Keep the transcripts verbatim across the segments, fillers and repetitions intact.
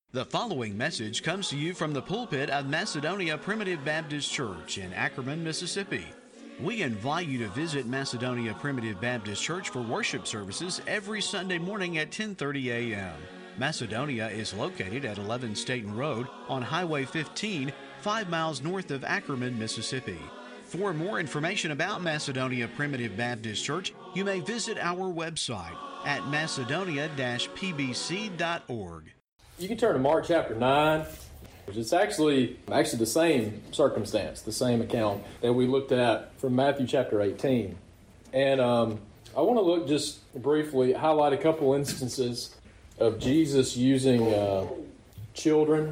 The following message comes to you from the pulpit of Macedonia Primitive Baptist Church in Ackerman, Mississippi. We invite you to visit Macedonia Primitive Baptist Church for worship services every Sunday morning at ten thirty a.m. Macedonia is located at eleven Staten Road on Highway fifteen, five miles north of Ackerman, Mississippi. For more information about Macedonia Primitive Baptist Church, you may visit our website at macedonia dash p b c dot org. You can turn to Mark chapter nine. It's actually actually the same circumstance, the same account that we looked at from Matthew chapter eighteen. And um, I want to look just briefly, highlight a couple instances of Jesus using uh, children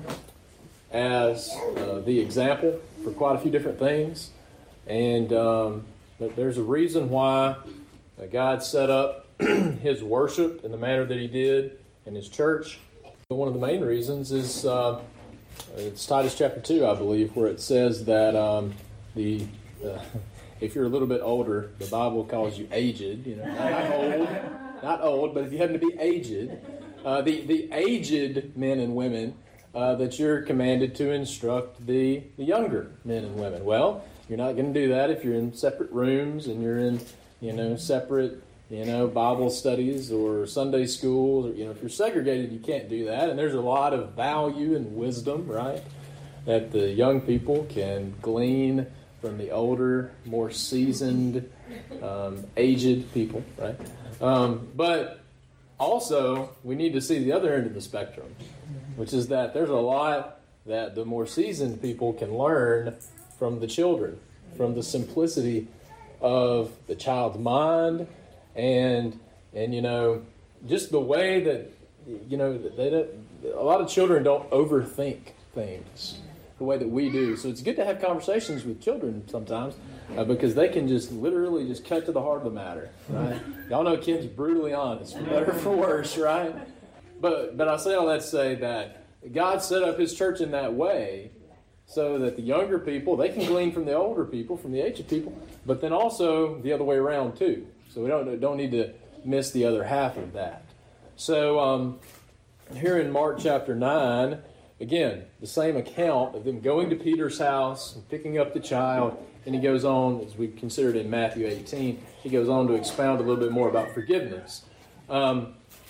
as uh, the example for quite a few different things. And um, but there's a reason why God set up his worship in the manner that he did in his church. One of the main reasons is uh, it's Titus chapter two, I believe, where it says that um, the uh, if you're a little bit older, the Bible calls you aged. You know, not old, not old, but if you happen to be aged, uh, the the aged men and women uh, that you're commanded to instruct the the younger men and women. Well, you're not going to do that if you're in separate rooms and you're in you know separate. You know, Bible studies or Sunday schools, or, you know, if you're segregated, you can't do that. And there's a lot of value and wisdom, right, that the young people can glean from the older, more seasoned, um, aged people, right? Um, but also, we need to see the other end of the spectrum, which is that there's a lot that the more seasoned people can learn from the children, from the simplicity of the child's mind. And, and you know, just the way that, you know, they don't, a lot of children don't overthink things the way that we do. So it's good to have conversations with children sometimes uh, because they can just literally just cut to the heart of the matter, right? Y'all know kids are brutally honest, for better or for worse, right? But, but I say all that to say that God set up his church in that way so that the younger people, they can glean from the older people, from the aged people, but then also the other way around too. So we don't don't need to miss the other half of that. So um, here in Mark chapter nine, again, the same account of them going to Peter's house and picking up the child. And he goes on, as we considered in Matthew eighteen, he goes on to expound a little bit more about forgiveness. Um,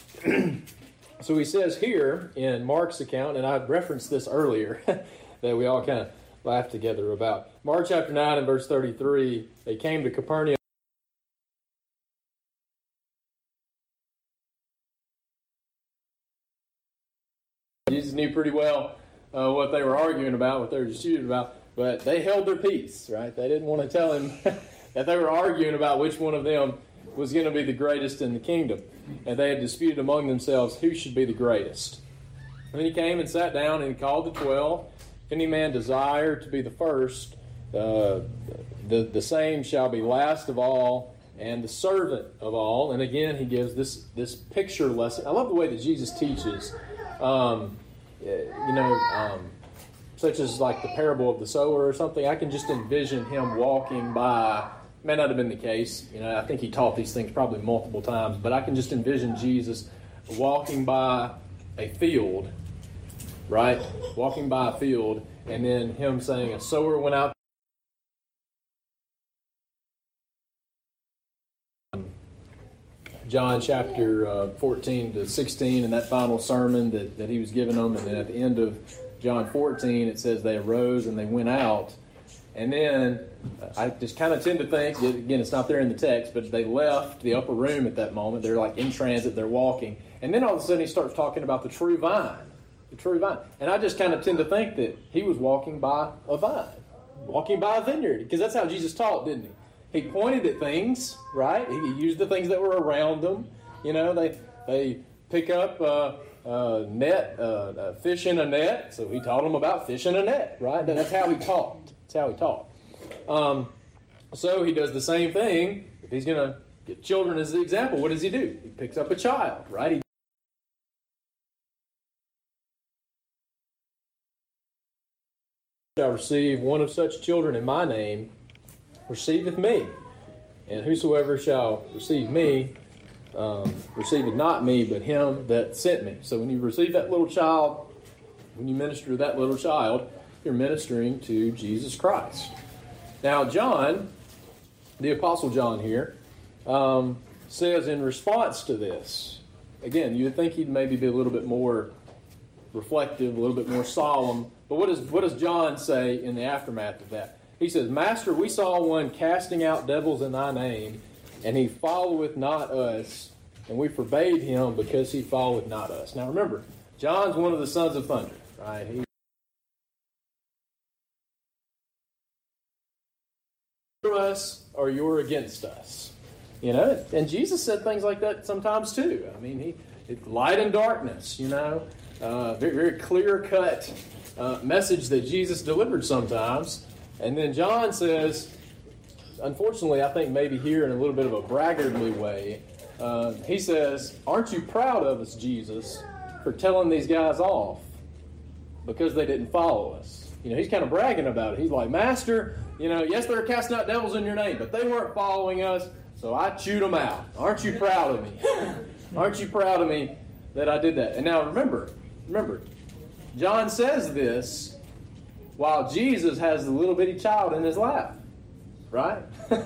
so he says here in Mark's account, and I referenced this earlier, that we all kind of laughed together about. Mark chapter nine and verse thirty-three, they came to Capernaum. Jesus knew pretty well uh, what they were arguing about, what they were disputing about, but they held their peace, right? They didn't want to tell him that they were arguing about which one of them was going to be the greatest in the kingdom. And they had disputed among themselves who should be the greatest. And then he came and sat down and he called the twelve. If any man desire to be the first, uh, the, the same shall be last of all and the servant of all. And again, he gives this, this picture lesson. I love the way that Jesus teaches. Um, you know, um, such as like the parable of the sower or something. I can just envision him walking by. May not have been the case. You know, I think he taught these things probably multiple times, but I can just envision Jesus walking by a field, right? Walking by a field, and then him saying, a sower went out. John chapter uh, fourteen to sixteen, and that final sermon that, that he was giving them. And then at the end of John fourteen, it says they arose and they went out. And then uh, I just kind of tend to think, again, it's not there in the text, but they left the upper room at that moment. They're like in transit, they're walking. And then all of a sudden he starts talking about the true vine, the true vine. And I just kind of tend to think that he was walking by a vine, walking by a vineyard, because that's how Jesus taught, didn't he? He pointed at things, right? He used the things that were around them. You know, they they pick up uh, uh, net, uh, uh, fish in a net. So he taught them about fish in a net, right? That's how he taught. That's how he taught. Um, so he does the same thing. If he's going to get children as the example, what does he do? He picks up a child, right? He shall receive one of such children in my name, receiveth me. And whosoever shall receive me, um, receiveth not me, but him that sent me. So when you receive that little child When you minister to that little child, you're ministering to Jesus Christ. Now, John, the Apostle John here, um, says in response to this, again, you'd think he'd maybe be a little bit more reflective, a little bit more solemn. But what does, what does John say in the aftermath of that? He says, Master, we saw one casting out devils in thy name, and he followeth not us, and we forbade him because he followeth not us. Now remember, John's one of the sons of thunder, right? He for us or you're against us. You know, and Jesus said things like that sometimes too. I mean, he it, light and darkness, you know, uh, very, very clear-cut uh, message that Jesus delivered sometimes. And then John says, unfortunately, I think maybe here in a little bit of a braggartly way, uh, he says, aren't you proud of us, Jesus, for telling these guys off because they didn't follow us? You know, he's kind of bragging about it. He's like, Master, you know, yes, they're casting out devils in your name, but they weren't following us, so I chewed them out. Aren't you proud of me? Aren't you proud of me that I did that? And now remember, remember, John says this while Jesus has the little bitty child in his lap, right?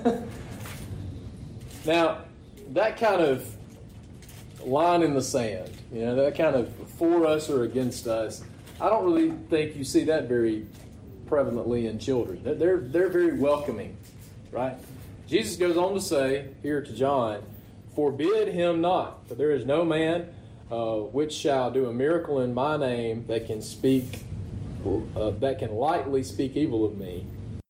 Now, that kind of line in the sand, you know, that kind of for us or against us, I don't really think you see that very prevalently in children. They're, they're very welcoming, right? Jesus goes on to say here to John, forbid him not, for there is no man uh, which shall do a miracle in my name that can speak, uh, that can lightly speak evil of me.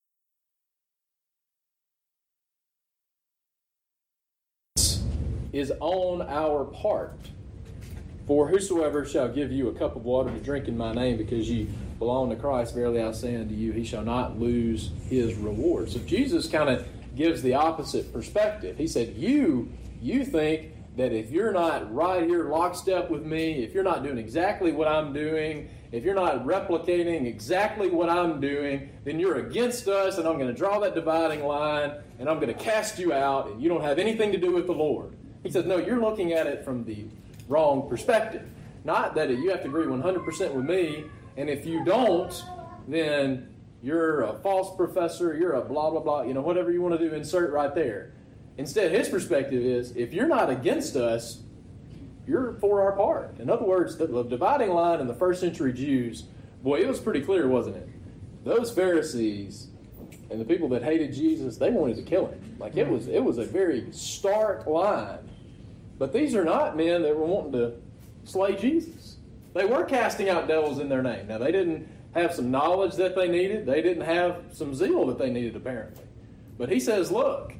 Is on our part. For whosoever shall give you a cup of water to drink in my name, because ye belong to Christ, verily I say unto you, he shall not lose his reward. So Jesus kind of gives the opposite perspective. He said, you, you think that if you're not right here lockstep with me, if you're not doing exactly what I'm doing, if you're not replicating exactly what I'm doing, then you're against us, and I'm going to draw that dividing line, and I'm going to cast you out, and you don't have anything to do with the Lord. He says, no, you're looking at it from the wrong perspective. Not that you have to agree one hundred percent with me, and if you don't, then you're a false professor, you're a blah, blah, blah, you know, whatever you want to do, insert right there. Instead, his perspective is, if you're not against us, you're for our part. In other words, the, the dividing line in the first century Jews, boy, it was pretty clear, wasn't it? Those Pharisees and the people that hated Jesus, they wanted to kill him. Like, it was, it was a very stark line. But these are not men that were wanting to slay Jesus. They were casting out devils in their name. Now, they didn't have some knowledge that they needed. They didn't have some zeal that they needed, apparently. But he says, look,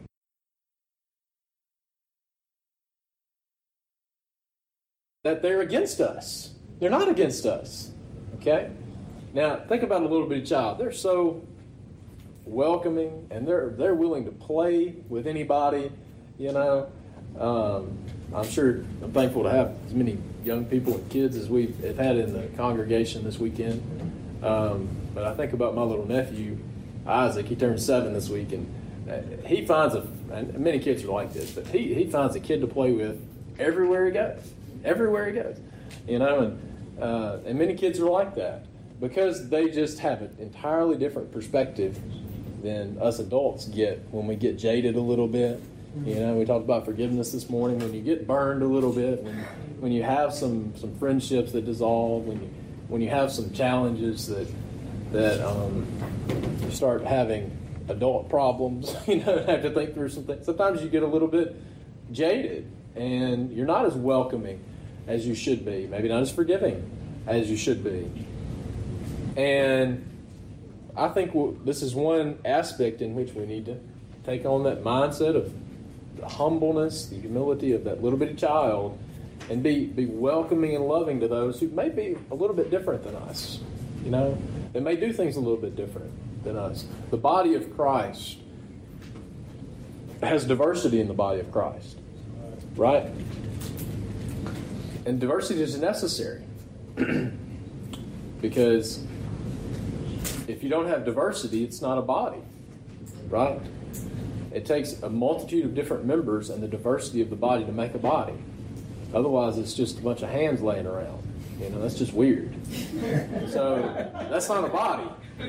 that they're against us. They're not against us. Okay? Now, think about a little bitty child. They're so welcoming, and they're they're willing to play with anybody, you know. Um, I'm sure I'm thankful to have as many young people and kids as we've had in the congregation this weekend. Um, but I think about my little nephew, Isaac. He turned seven this week, and he finds a, and many kids are like this, but he, he finds a kid to play with everywhere he goes. Everywhere he goes. You know, and, uh, and many kids are like that because they just have an entirely different perspective than us adults get when we get jaded a little bit. You know, we talked about forgiveness this morning. When you get burned a little bit, when, when you have some, some friendships that dissolve, when you when you have some challenges that that um, you start having adult problems, you know, have to think through some things. Sometimes you get a little bit jaded, and you're not as welcoming as you should be. Maybe not as forgiving as you should be. And I think we'll, this is one aspect in which we need to take on that mindset of the humbleness, the humility of that little bitty child, and be, be welcoming and loving to those who may be a little bit different than us. You know, they may do things a little bit different than us. The body of Christ has diversity in the body of Christ, right? And diversity is necessary because if you don't have diversity, it's not a body, right? It takes a multitude of different members and the diversity of the body to make a body. Otherwise, it's just a bunch of hands laying around. You know, that's just weird. So that's not a body.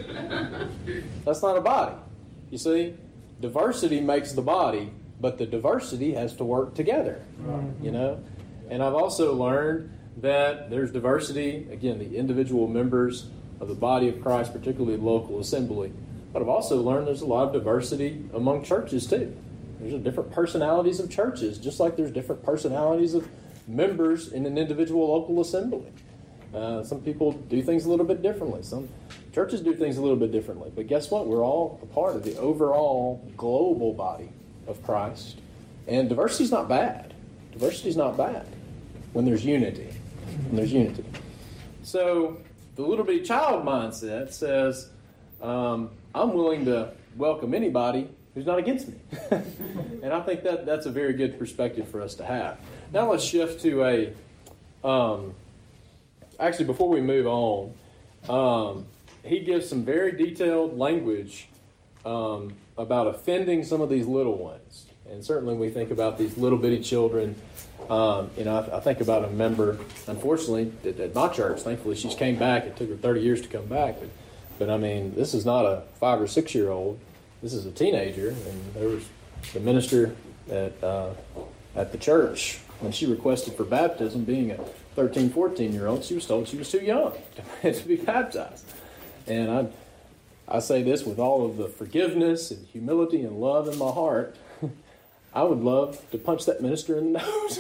That's not a body. You see, diversity makes the body, but the diversity has to work together. You know, and I've also learned that there's diversity, again, the individual members of the body of Christ, particularly the local assembly. But I've also learned there's a lot of diversity among churches too. There's different personalities of churches, just like there's different personalities of members in an individual local assembly. Uh, some people do things a little bit differently. Some churches do things a little bit differently. But guess what? We're all a part of the overall global body of Christ. And diversity is not bad. Diversity is not bad when there's unity. When there's unity. So the little bitty child mindset says, um, I'm willing to welcome anybody who's not against me. And I think that that's a very good perspective for us to have. Now let's shift to a, um, actually before we move on, um, he gives some very detailed language um, about offending some of these little ones. And certainly when we think about these little bitty children, um, you know, I, I think about a member, unfortunately, at, at my church. Thankfully, she's came back. It took her thirty years to come back. But, but I mean, this is not a five or six year old. This is a teenager. And there was the minister at uh, at the church, when she requested for baptism, being a thirteen, fourteen year old, she was told she was too young to, to be baptized. And I, I say this with all of the forgiveness and humility and love in my heart. I would love to punch that minister in the nose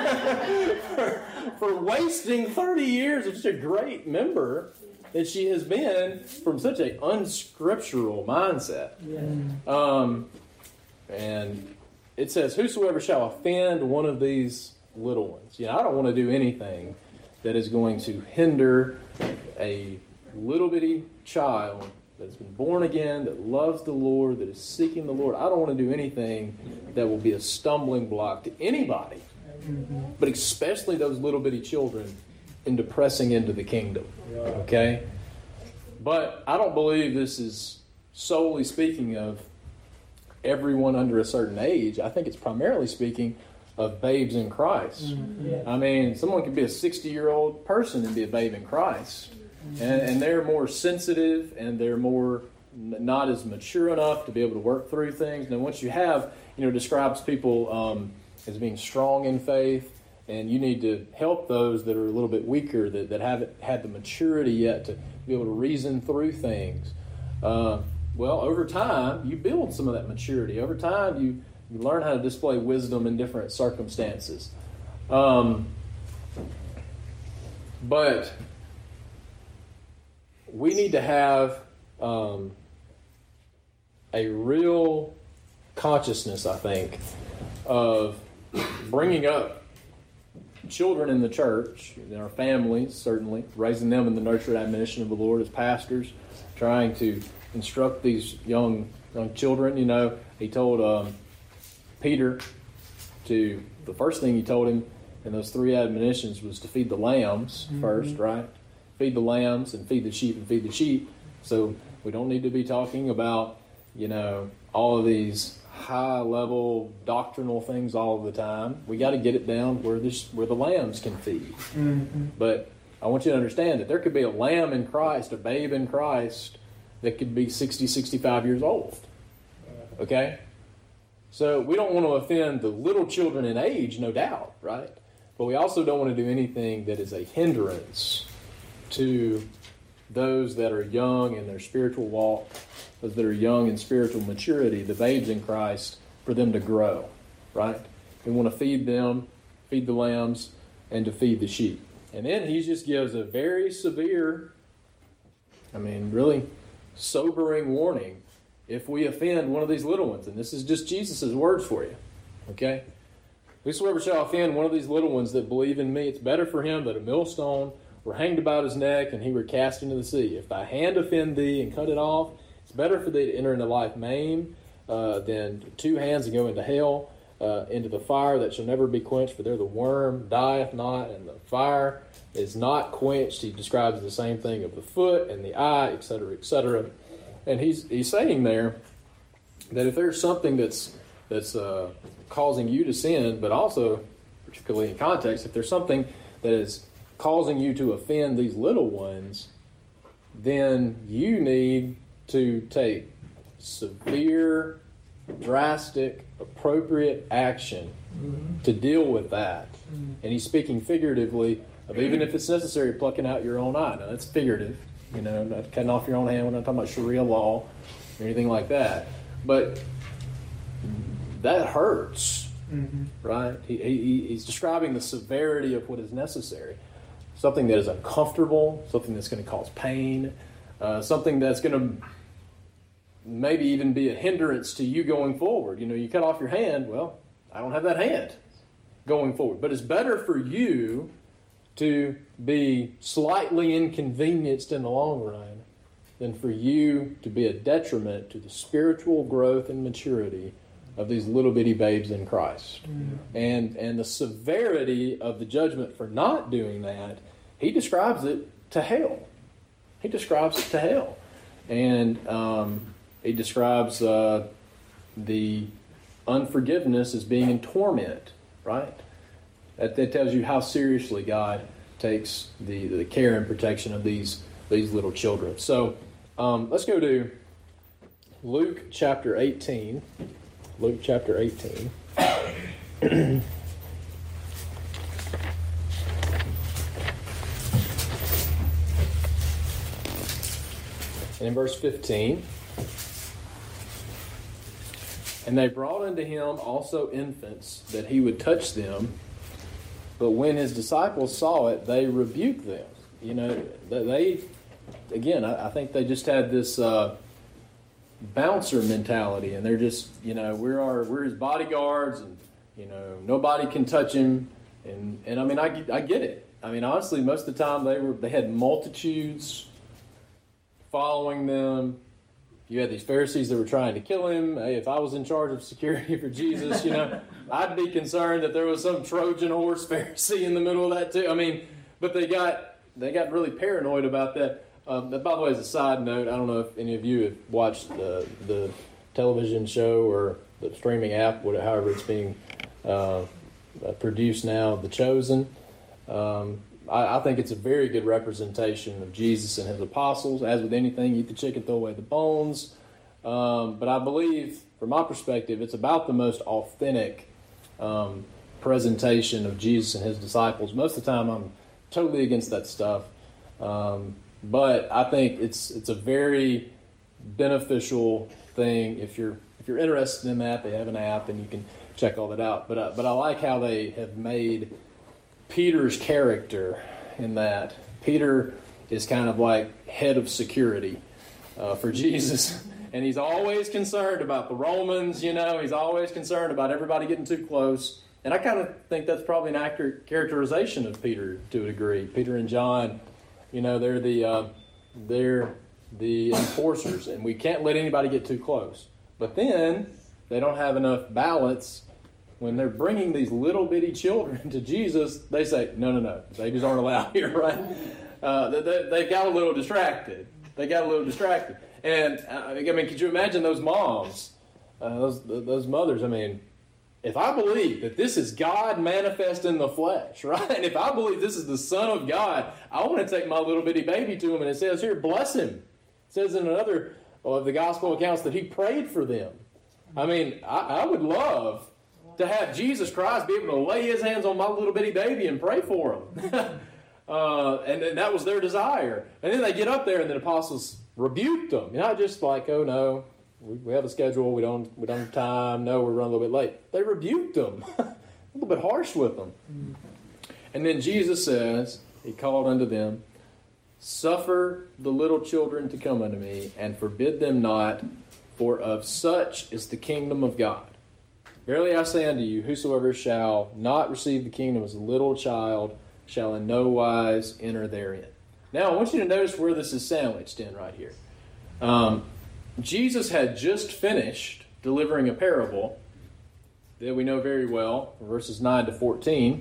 for, for wasting thirty years of such a great member that she has been from such an unscriptural mindset. Yeah. Um, and it says, whosoever shall offend one of these little ones. You know, I don't want to do anything that is going to hinder a little bitty child that's been born again, that loves the Lord, that is seeking the Lord. I don't want to do anything that will be a stumbling block to anybody, but especially those little bitty children into pressing into the kingdom. Okay? But I don't believe this is solely speaking of everyone under a certain age. I think it's primarily speaking of babes in Christ. I mean, someone could be a sixty-year-old person and be a babe in Christ. And, and they're more sensitive, and they're more not as mature enough to be able to work through things. Now, once you have, you know, describes people um, as being strong in faith, and you need to help those that are a little bit weaker, that, that haven't had the maturity yet to be able to reason through things. Uh, well, over time, you build some of that maturity. Over time, you, you learn how to display wisdom in different circumstances. Um, but we need to have um, a real consciousness, I think, of bringing up children in the church, in our families, certainly, raising them in the nurture and admonition of the Lord as pastors, trying to instruct these young young children. You know, he told um, Peter to, the first thing he told him in those three admonitions was to feed the lambs mm-hmm. first, right? Feed the lambs and feed the sheep and feed the sheep. So we don't need to be talking about, you know, all of these high-level doctrinal things all of the time. We got to get it down where this where the lambs can feed. Mm-hmm. But I want you to understand that there could be a lamb in Christ, a babe in Christ, that could be sixty, sixty-five years old. Okay? So we don't want to offend the little children in age, no doubt, right? But we also don't want to do anything that is a hindrance to those that are young in their spiritual walk, those that are young in spiritual maturity, the babes in Christ, for them to grow, right? We want to feed them, feed the lambs, and to feed the sheep. And then he just gives a very severe, I mean, really sobering warning if we offend one of these little ones. And this is just Jesus' words for you, okay? Whosoever shall offend one of these little ones that believe in me, it's better for him that a millstone were hanged about his neck and he were cast into the sea. If thy hand offend thee and cut it off, it's better for thee to enter into life maimed uh, than two hands and go into hell, uh, into the fire that shall never be quenched, for there the worm dieth not, and the fire is not quenched. He describes the same thing of the foot and the eye, et cetera, et cetera. And he's he's saying there that if there's something that's that's uh, causing you to sin, but also, particularly in context, if there's something that is causing you to offend these little ones, then you need to take severe, drastic, appropriate action mm-hmm. to deal with that. Mm-hmm. And he's speaking figuratively of even if it's necessary, plucking out your own eye. Now, that's figurative, you know, not cutting off your own hand. We're not talking about Sharia law or anything like that. But that hurts, mm-hmm. right? He, he, he's describing the severity of what is necessary. Something that is uncomfortable, something that's going to cause pain, uh, something that's going to maybe even be a hindrance to you going forward. You know, you cut off your hand, well, I don't have that hand going forward. But it's better for you to be slightly inconvenienced in the long run than for you to be a detriment to the spiritual growth and maturity of these little bitty babes in Christ. Mm. And and the severity of the judgment for not doing that, he describes it to hell. He describes it to hell. And um, he describes uh, the unforgiveness as being in torment, right? That, that tells you how seriously God takes the, the care and protection of these, these little children. So um, let's go to Luke chapter eighteen. Luke chapter eighteen. And in verse fifteen, and they brought unto him also infants, that he would touch them. But when his disciples saw it, they rebuked them. You know, they, again, I think they just had this uh, bouncer mentality, and they're just, you know, we're our, we're his bodyguards, and you know, nobody can touch him. And and I mean, I, I get it. I mean, honestly, most of the time they were they had multitudes following them. You had these Pharisees that were trying to kill him. Hey, if I was in charge of security for Jesus, you know, I'd be concerned that there was some Trojan horse Pharisee in the middle of that too. I mean, but they got they got really paranoid about that. Um, by the way, as a side note, I don't know if any of you have watched the the television show or the streaming app, whatever, however it's being uh, produced now, The Chosen. Um, I, I think it's a very good representation of Jesus and his apostles. As with anything, eat the chicken, throw away the bones. Um, but I believe, from my perspective, it's about the most authentic um, presentation of Jesus and his disciples. Most of the time, I'm totally against that stuff. Um, but I think it's it's a very beneficial thing. If you're if you're interested in that, they have an app and you can check all that out. But I, but I like how they have made Peter's character in that. Peter is kind of like head of security uh, for Jesus. And he's always concerned about the Romans, you know. He's always concerned about everybody getting too close. And I kind of think that's probably an accurate characterization of Peter to a degree. Peter and John, you know, they're the uh, they're the enforcers, and we can't let anybody get too close. But then they don't have enough balance. When they're bringing these little bitty children to Jesus, they say, no, no, no, babies aren't allowed here, right? Uh, they, they got a little distracted. They got a little distracted. And, uh, I mean, could you imagine those moms, uh, those those mothers? I mean, if I believe that this is God manifest in the flesh, right? And if I believe this is the Son of God, I want to take my little bitty baby to him. And it says here, bless him. It says in another of the gospel accounts that he prayed for them. I mean, I, I would love to have Jesus Christ be able to lay his hands on my little bitty baby and pray for him. uh, and, and that was their desire. And then they get up there and the apostles rebuked them. Not just like, oh no, we, we have a schedule, we don't we don't have time, no, we're running a little bit late. They rebuked them. A little bit harsh with them. And then Jesus says, he called unto them, suffer the little children to come unto me, and forbid them not, for of such is the kingdom of God. Verily I say unto you, whosoever shall not receive the kingdom as a little child shall in no wise enter therein. Now, I want you to notice where this is sandwiched in right here. Um, Jesus had just finished delivering a parable that we know very well, verses nine to fourteen,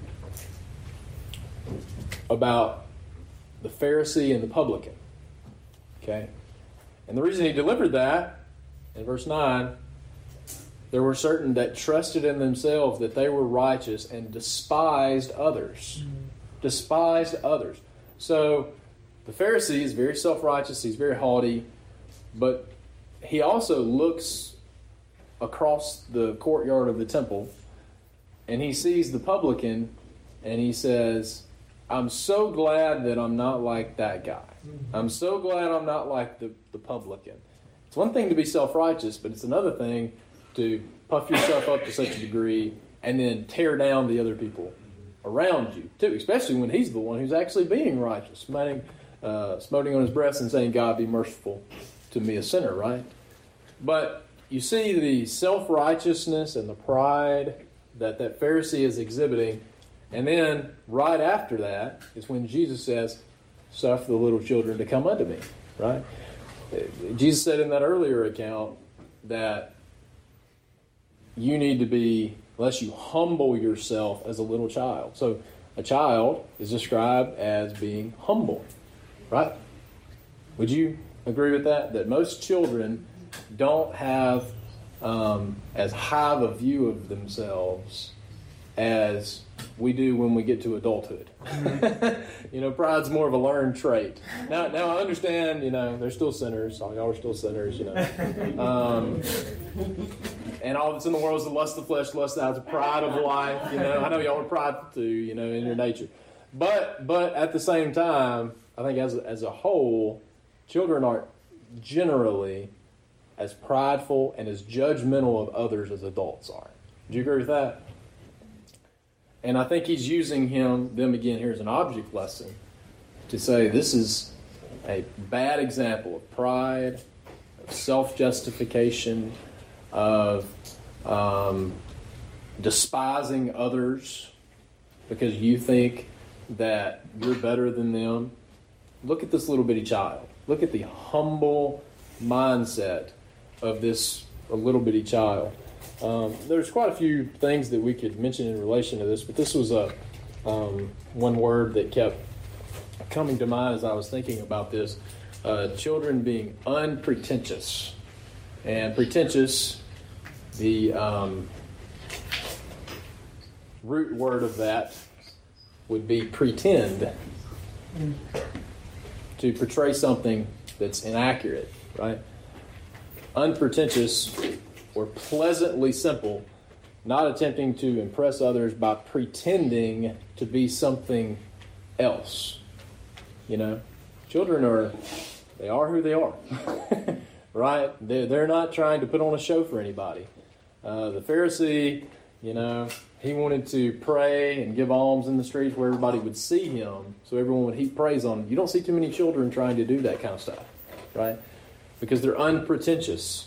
about the Pharisee and the publican. Okay? And the reason he delivered that, in verse nine, there were certain that trusted in themselves that they were righteous and despised others. despised others. So the Pharisee is very self-righteous, he's very haughty, but he also looks across the courtyard of the temple and he sees the publican and he says, I'm so glad that I'm not like that guy. I'm so glad I'm not like the, the publican. It's one thing to be self-righteous, but it's another thing to puff yourself up to such a degree and then tear down the other people around you, too, especially when he's the one who's actually being righteous, smiting, uh, smoting on his breast and saying, God, be merciful to me, a sinner, right? But you see the self-righteousness and the pride that that Pharisee is exhibiting, and then right after that is when Jesus says, suffer the little children to come unto me, right? Jesus said in that earlier account that you need to be, unless you humble yourself as a little child. So a child is described as being humble, right? Would you agree with that? That most children don't have um, as high of a view of themselves as we do when we get to adulthood. You know, pride's more of a learned trait. Now, now I understand, you know, they're still sinners. All y'all are still sinners, you know. Um, and all that's in the world is the lust of the flesh, the lust of the eyes, the pride of life. You know, I know y'all are prideful too, you know, in your nature. But but at the same time, I think as a, as a whole, children aren't generally as prideful and as judgmental of others as adults are. Do you agree with that? And I think he's using him, them again here as an object lesson to say this is a bad example of pride, of self-justification, of um, despising others because you think that you're better than them. Look at this little bitty child. Look at the humble mindset of this little bitty child. Um, there's quite a few things that we could mention in relation to this, but this was a um, one word that kept coming to mind as I was thinking about this. Uh, children being unpretentious. And pretentious, the um, root word of that would be pretend. To portray something that's inaccurate, right? Unpretentious or pleasantly simple, not attempting to impress others by pretending to be something else. You know, children are, they are who they are, right? They're, they're not trying to put on a show for anybody. Uh, the Pharisee, you know, he wanted to pray and give alms in the streets where everybody would see him, so everyone would heap praise on him. You don't see too many children trying to do that kind of stuff, right? Because they're unpretentious.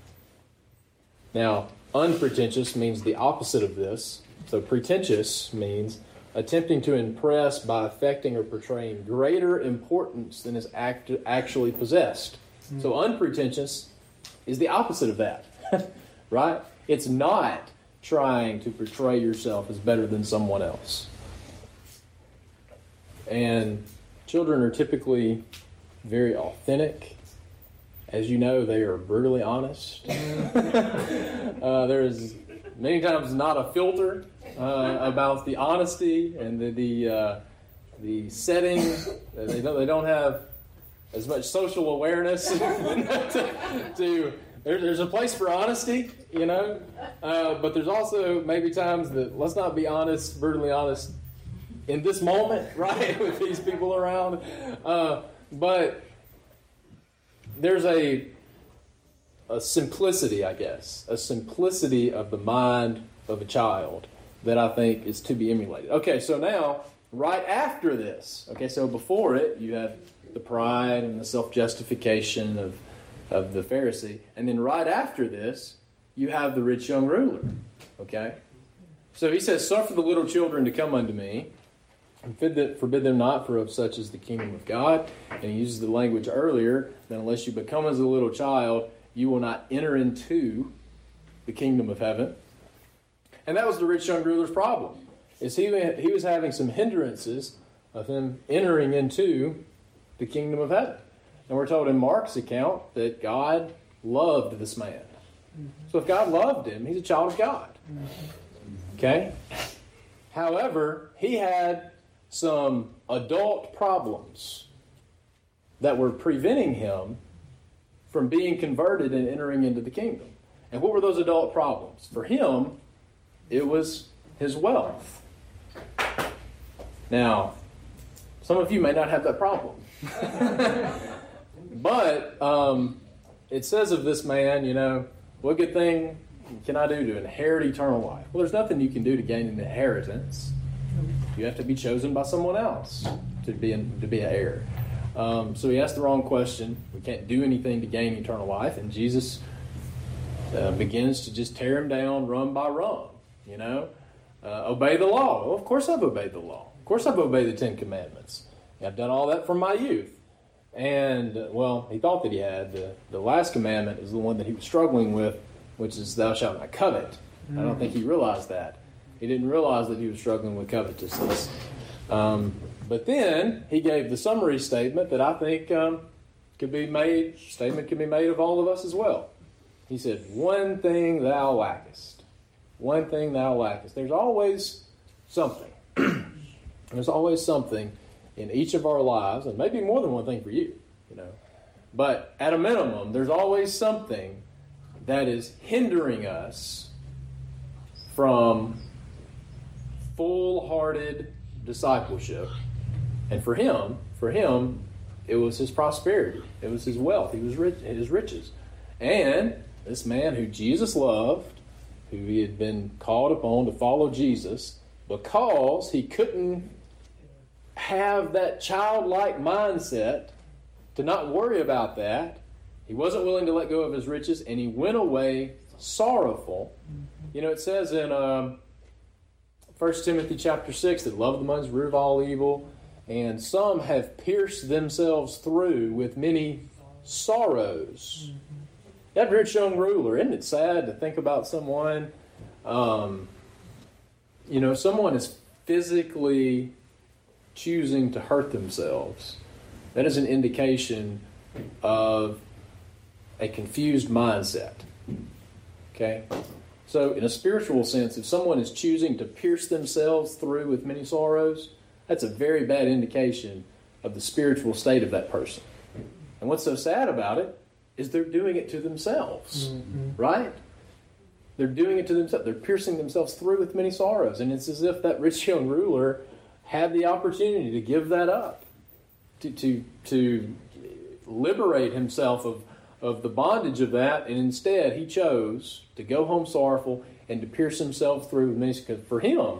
Now, unpretentious means the opposite of this. So pretentious means attempting to impress by affecting or portraying greater importance than is act- actually possessed. Mm-hmm. So unpretentious is the opposite of that, right? It's not trying to portray yourself as better than someone else. And children are typically very authentic. As you know, they are brutally honest. uh, there is many times not a filter uh, about the honesty and the the, uh, the setting. They don't, they don't have as much social awareness to, to there, there's a place for honesty, you know, uh, but there's also maybe times that let's not be honest, brutally honest in this moment, right, with these people around. Uh, but there's a a simplicity, I guess, a simplicity of the mind of a child that I think is to be emulated. Okay, so now, right after this, okay, so before it, you have the pride and the self-justification of, of the Pharisee, and then right after this, you have the rich young ruler, okay? So he says, suffer the little children to come unto me, and forbid them not, for of such is the kingdom of God. And he uses the language earlier that unless you become as a little child, you will not enter into the kingdom of heaven. And that was the rich young ruler's problem, is he, he was having some hindrances of him entering into the kingdom of heaven. And we're told in Mark's account that God loved this man. Mm-hmm. So if God loved him, he's a child of God. Mm-hmm. Okay? However, he had some adult problems that were preventing him from being converted and entering into the kingdom. And what were those adult problems? For him, it was his wealth. Now, some of you may not have that problem. But um, it says of this man, you know, what good thing can I do to inherit eternal life? Well, there's nothing you can do to gain an inheritance. You have to be chosen by someone else to be an, to be an heir. Um, so he asked the wrong question. We can't do anything to gain eternal life. And Jesus uh, begins to just tear him down rung by rung. You know, uh, obey the law. Well, of course I've obeyed the law. Of course I've obeyed the Ten Commandments. I've done all that from my youth. And, uh, well, he thought that he had. The, the last commandment is the one that he was struggling with, which is thou shalt not covet. Mm. I don't think he realized that. He didn't realize that he was struggling with covetousness. Um, but then he gave the summary statement that I think um, could be made, statement can be made of all of us as well. He said, one thing thou lackest. One thing thou lackest. There's always something. There's always something in each of our lives, and maybe more than one thing for you, you know. But at a minimum, there's always something that is hindering us from full-hearted discipleship. And for him, for him, it was his prosperity. It was his wealth. He was rich, his riches. And this man who Jesus loved, who he had been called upon to follow Jesus, because he couldn't have that childlike mindset to not worry about that, he wasn't willing to let go of his riches, and he went away sorrowful. You know, it says in um, First Timothy chapter six that love of the money is the root of all evil, and some have pierced themselves through with many sorrows. That rich young ruler, isn't it sad to think about someone, um, you know, someone is physically choosing to hurt themselves. That is an indication of a confused mindset. Okay? So in a spiritual sense, if someone is choosing to pierce themselves through with many sorrows, that's a very bad indication of the spiritual state of that person. And what's so sad about it is they're doing it to themselves. Mm-hmm. Right? They're doing it to themselves. They're piercing themselves through with many sorrows. And it's as if that rich young ruler had the opportunity to give that up, to to, to liberate himself of, of the bondage of that, and instead he chose to go home sorrowful and to pierce himself through with many. Because for him,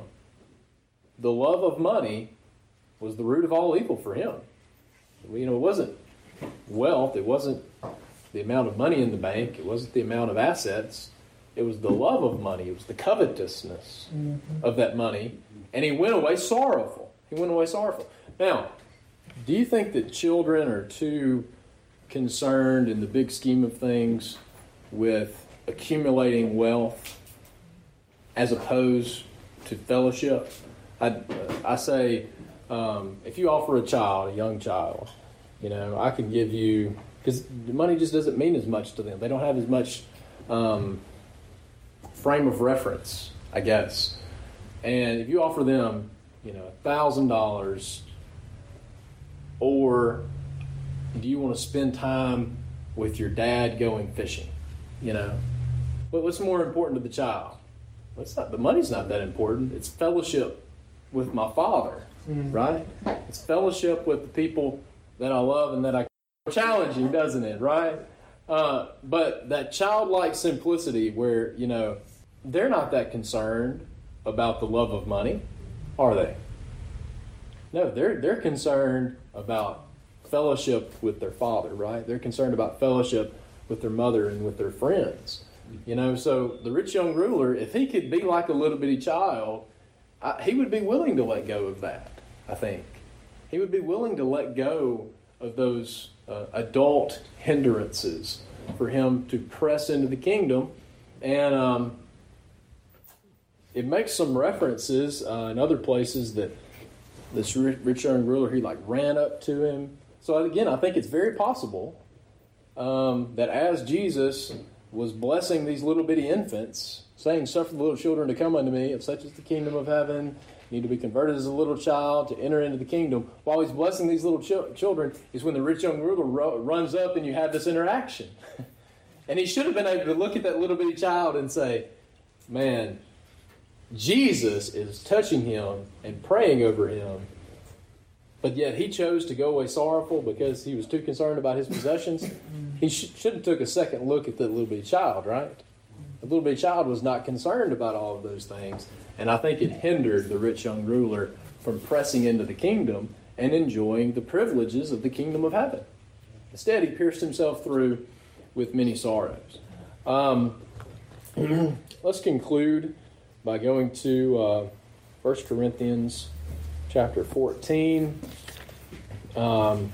the love of money was the root of all evil for him. You know, it wasn't wealth, it wasn't the amount of money in the bank, it wasn't the amount of assets. It was the love of money. It was the covetousness mm-hmm. of that money. And he went away sorrowful. He went away sorrowful. Now, do you think that children are too concerned in the big scheme of things with accumulating wealth as opposed to fellowship? I, I say, um, if you offer a child, a young child, you know, I can give you, because money just doesn't mean as much to them. They don't have as much um, frame of reference, I guess. And if you offer them, you know, a thousand dollars, or do you want to spend time with your dad going fishing? You know, but what's more important to the child? Well, it's not, the money's not that important. It's fellowship with my father, mm-hmm. right? It's fellowship with the people that I love and that I challenging, doesn't it? Right? Uh, but that childlike simplicity, where you know they're not that concerned about the love of money, are they? No, they're they're concerned about fellowship with their father, right? They're concerned about fellowship with their mother and with their friends. You know, so the rich young ruler, if he could be like a little bitty child, I, he would be willing to let go of that, I think. He would be willing to let go of those uh, adult hindrances for him to press into the kingdom. And um, it makes some references uh, in other places that this rich young ruler, he like ran up to him. So again, I think it's very possible um, that as Jesus was blessing these little bitty infants, saying, suffer the little children to come unto me, if such is the kingdom of heaven, You need to be converted as a little child to enter into the kingdom. While he's blessing these little ch- children is when the rich young ruler ro- runs up and you have this interaction. And he should have been able to look at that little bitty child and say, man, Jesus is touching him and praying over him. But yet he chose to go away sorrowful because he was too concerned about his possessions. He sh- should have took a second look at that little bitty child, right? The little bitty child was not concerned about all of those things. And I think it hindered the rich young ruler from pressing into the kingdom and enjoying the privileges of the kingdom of heaven. Instead, he pierced himself through with many sorrows. Um, let's conclude by going to uh, First Corinthians chapter fourteen. Um,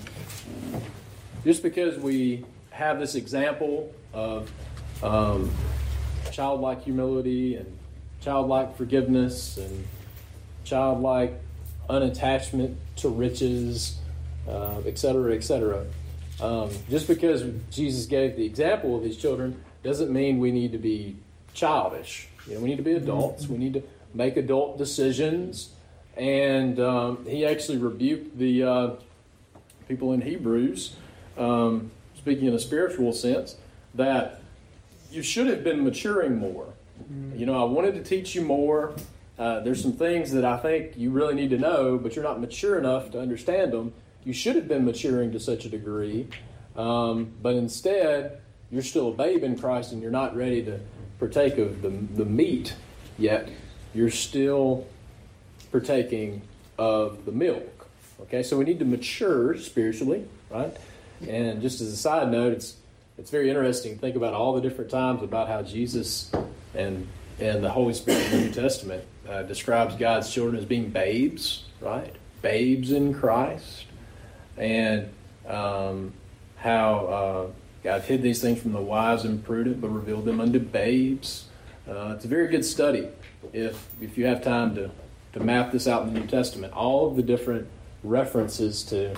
just because we have this example of um, childlike humility and childlike forgiveness and childlike unattachment to riches, uh, et cetera, et cetera. Um, just because Jesus gave the example of these children doesn't mean we need to be childish. You know, we need to be adults. We need to make adult decisions. And um, he actually rebuked the uh, people in Hebrews, um, speaking in a spiritual sense, that you should have been maturing more. You know, I wanted to teach you more. Uh, there's some things that I think you really need to know, but you're not mature enough to understand them. You should have been maturing to such a degree, um, but instead, you're still a babe in Christ and you're not ready to partake of the, the meat yet. You're still partaking of the milk. Okay, so we need to mature spiritually, right? And just as a side note, it's it's very interesting to think about all the different times about how Jesus and and the Holy Spirit in the New Testament uh, describes God's children as being babes, right? Babes in Christ. And um, how uh, God hid these things from the wise and prudent, but revealed them unto babes. Uh, it's a very good study if if you have time to, to map this out in the New Testament. All of the different references to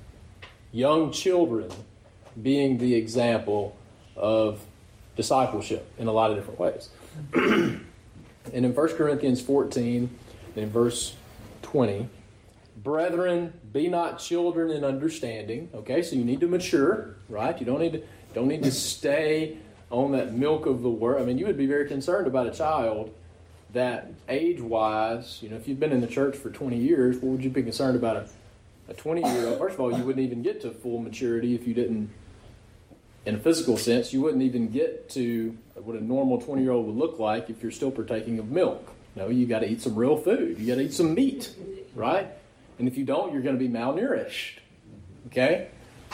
young children being the example of discipleship in a lot of different ways. And in First Corinthians fourteen, in verse twenty, brethren, be not children in understanding. Okay, so you need to mature, right? You don't need to don't need to stay on that milk of the word. I mean, you would be very concerned about a child that age-wise, you know, if you've been in the church for twenty years, what would you be concerned about a, a twenty-year-old? First of all, you wouldn't even get to full maturity if you didn't, in a physical sense, you wouldn't even get to what a normal twenty-year-old would look like if you're still partaking of milk. No, you got to eat some real food. You got to eat some meat, right? And if you don't, you're going to be malnourished. Okay?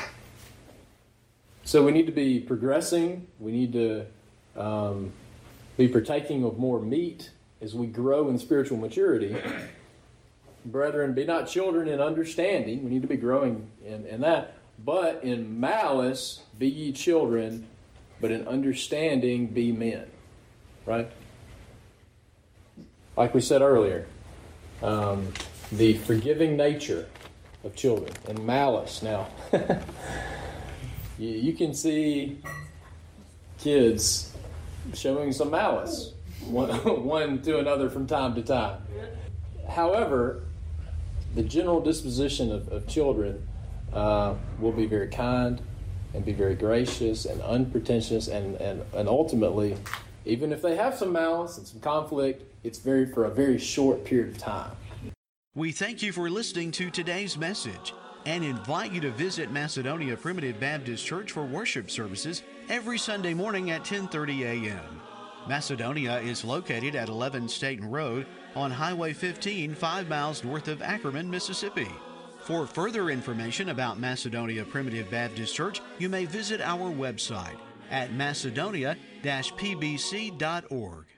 So we need to be progressing. We need to um, be partaking of more meat as we grow in spiritual maturity. Brethren, be not children in understanding. We need to be growing in, in that. But in malice be ye children, but in understanding be men. Right? Like we said earlier, um, the forgiving nature of children and malice. Now, you, you can see kids showing some malice one, one to another from time to time. However, the general disposition of, of children uh, will be very kind and be very gracious and unpretentious, and, and, and ultimately, even if they have some malice and some conflict, it's very for a very short period of time. We thank you for listening to today's message and invite you to visit Macedonia Primitive Baptist Church for worship services every Sunday morning at ten thirty a.m. Macedonia is located at eleven Staten Road on Highway fifteen, five miles north of Ackerman, Mississippi. For further information about Macedonia Primitive Baptist Church, you may visit our website at macedonia dash p b c dot org.